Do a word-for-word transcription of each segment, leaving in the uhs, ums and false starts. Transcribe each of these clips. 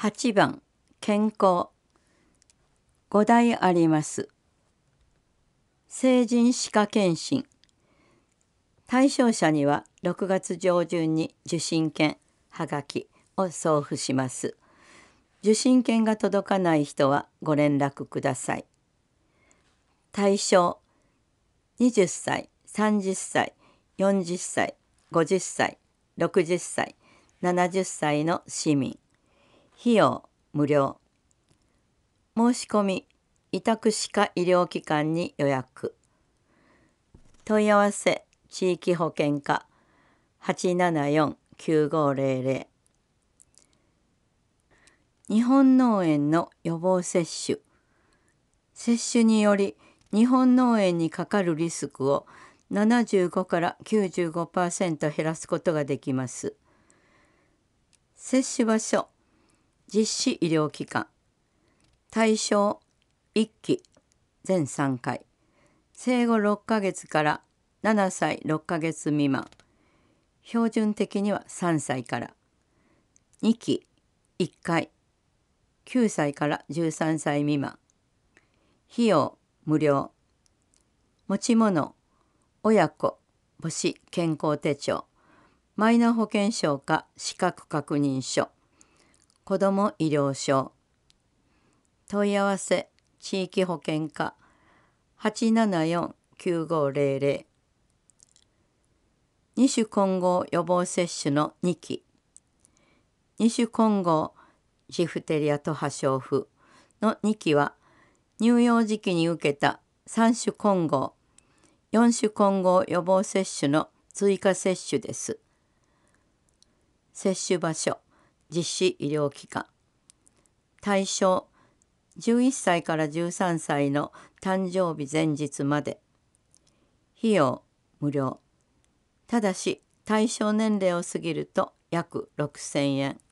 はちばん健康。ご題あります。成人歯科検診。対象者にはろくがつ上旬に受診券はがきを送付します。受診券が届かない人はご連絡ください。対象にじゅっさい、さんじゅっさい、よんじゅっさい、ごじゅっさい、ろくじゅっさい、ななじゅっさいの市民。費用無料。申し込み委託歯科医療機関に予約。問い合わせ地域保険課 はちななよんきゅうごぜろぜろ。日本脳炎の予防接種。接種により日本脳炎にかかるリスクをななじゅうごからきゅうじゅうごパーセント 減らすことができます。接種場所実施医療機関。対象いっき全さんかい。生後ろっかげつからななさいろっかげつ未満。標準的にはさんさいから。にきいっかい。きゅうさいからじゅうさんさい未満。費用無料。持ち物親子母子健康手帳、マイナ保険証か資格確認書、子ども医療証。問い合わせ地域保険課 はちななよんきゅうごぜろぜろ。二種混合予防接種のにき。二種混合ジフテリアと破傷風のにきは乳幼児期に受けたさん種混合、よん種混合予防接種の追加接種です。接種場所実施医療機関。対象じゅういっさいからじゅうさんさいの誕生日前日まで。費用無料。ただし対象年齢を過ぎると約ろくせんえん。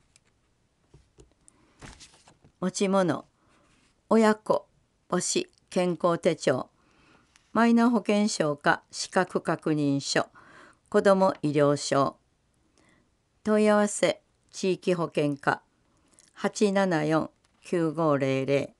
持ち物親子母子健康手帳、マイナ保険証か資格確認書、子ども医療証。問い合わせ地域保険課 はちななよんきゅうごぜろぜろ。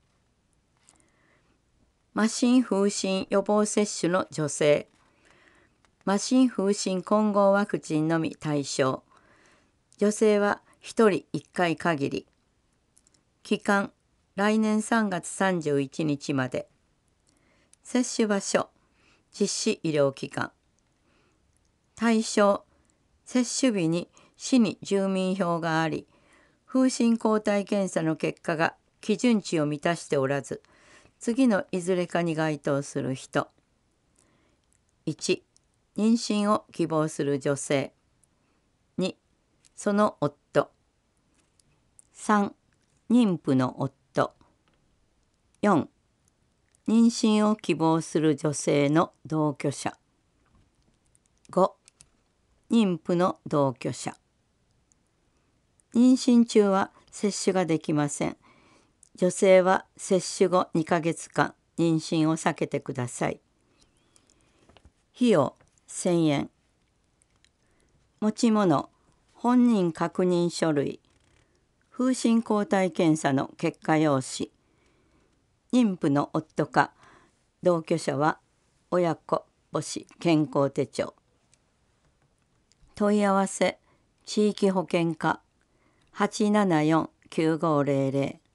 麻疹風疹予防接種の女性。麻疹風疹混合ワクチンのみ対象。女性はひとりいっかい限り。期間来年さんがつさんじゅういちにちまで。接種場所実施医療機関。対象接種日に市に住民票があり、風疹抗体検査の結果が基準値を満たしておらず、次のいずれかに該当する人。いち、妊娠を希望する女性。に、その夫。さん、妊婦の夫。よん、妊娠を希望する女性の同居者。ご、妊婦の同居者。妊娠中は接種ができません。女性は接種後にかげつかん妊娠を避けてください。費用せんえん。持ち物本人確認書類、風疹抗体検査の結果用紙。妊婦の夫か同居者は親子母子健康手帳。問い合わせ地域保険課 はちななよんきゅうごぜろぜろ。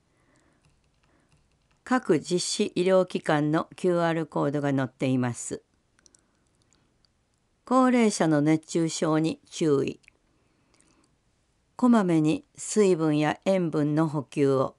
各実施医療機関の キューアール コードが載っています。高齢者の熱中症に注意。こまめに水分や塩分の補給を。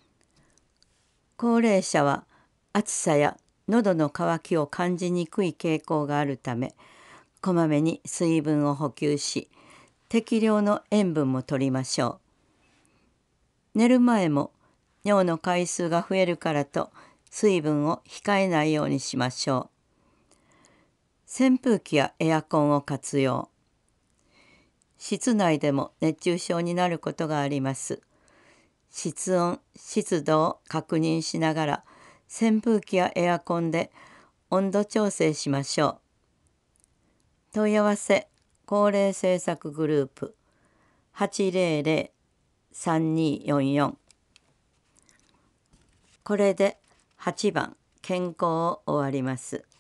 高齢者は暑さや喉の渇きを感じにくい傾向があるため、こまめに水分を補給し、適量の塩分も摂りましょう。寝る前も尿の回数が増えるからと水分を控えないようにしましょう。扇風機やエアコンを活用。室内でも熱中症になることがあります。室温・湿度を確認しながら扇風機やエアコンで温度調整しましょう。問い合わせ高齢政策グループ はちぜろぜろさんにーよんよん。これではちばん健康を終わります。